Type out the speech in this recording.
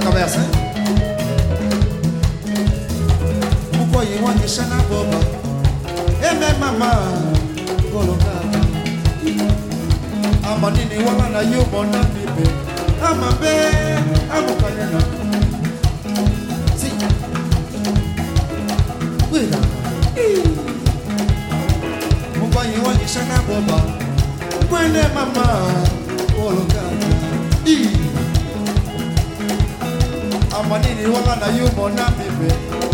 cabeça. O coelho onde está na boba. É minha mamã. Colocada. A manini wala na yumo na bibe. A mabe. A mucanena. Sim. Cuida. O coelho onde está na boba. Mwene mamã. Colocada. A manini wala na yumo na bibe.